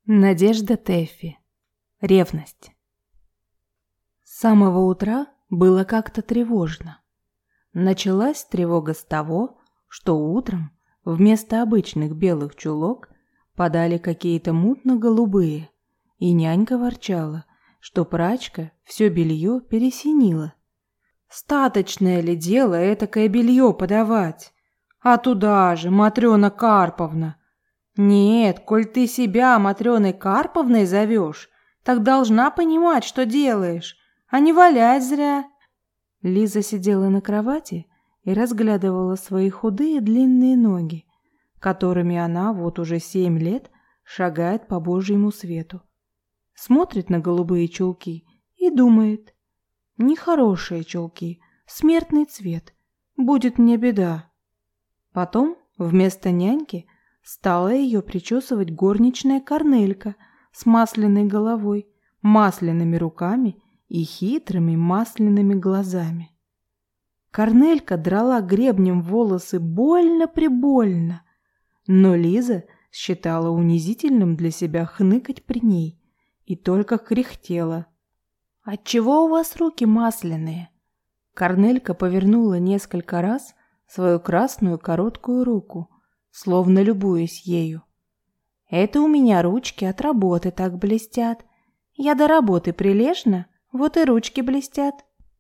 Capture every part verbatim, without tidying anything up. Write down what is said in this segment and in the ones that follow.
Надежда Тэффи. Ревность. С самого утра было как-то тревожно. Началась тревога с того, что утром вместо обычных белых чулок подали какие-то мутно-голубые, и нянька ворчала, что прачка все белье пересинила. «Статочное ли дело этакое белье подавать? А туда же, Матрёна Карповна! Нет, коль ты себя Матрёной Карповной зовешь, так должна понимать, что делаешь, а не валять зря». Лиза сидела на кровати и разглядывала свои худые длинные ноги, которыми она вот уже семь лет шагает по Божьему свету. Смотрит на голубые чулки и думает: нехорошие чулки, смертный цвет, будет мне беда. Потом вместо няньки стала ее причесывать горничная Корнелька с масляной головой, масляными руками и хитрыми масляными глазами. Корнелька драла гребнем волосы больно-прибольно, но Лиза считала унизительным для себя хныкать при ней и только кряхтела. «Отчего у вас руки масляные?» Корнелька повернула несколько раз свою красную короткую руку, словно любуясь ею. «Это у меня ручки от работы так блестят. Я до работы прилежна, вот и ручки блестят».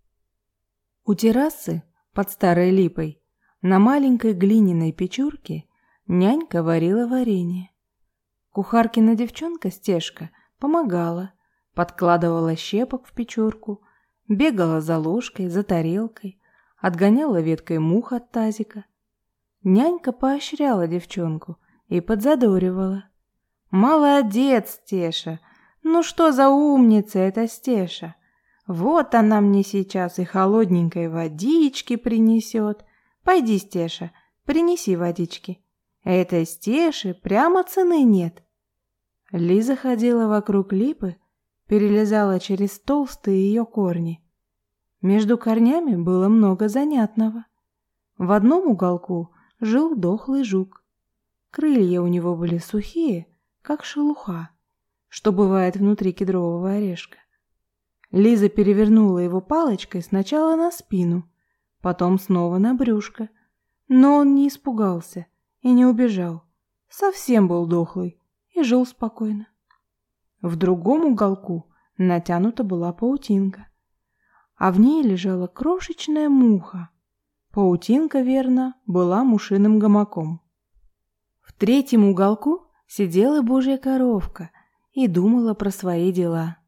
У террасы под старой липой на маленькой глиняной печурке нянька варила варенье. Кухаркина девчонка Стежка помогала, подкладывала щепок в печурку, бегала за ложкой, за тарелкой, отгоняла веткой мух от тазика. Нянька поощряла девчонку и подзадоривала. «Молодец, Стеша! Ну что за умница эта Стеша? Вот она мне сейчас и холодненькой водички принесет. Пойди, Стеша, принеси водички. Этой Стеши прямо цены нет». Лиза ходила вокруг липы, перелезала через толстые ее корни. Между корнями было много занятного. В одном уголку жил дохлый жук. Крылья у него были сухие, как шелуха, что бывает внутри кедрового орешка. Лиза перевернула его палочкой сначала на спину, потом снова на брюшко. Но он не испугался и не убежал. Совсем был дохлый и жил спокойно. В другом уголку натянута была паутинка, а в ней лежала крошечная муха. Паутинка, верно, была мушиным гамаком. В третьем уголку сидела Божья коровка и думала про свои дела.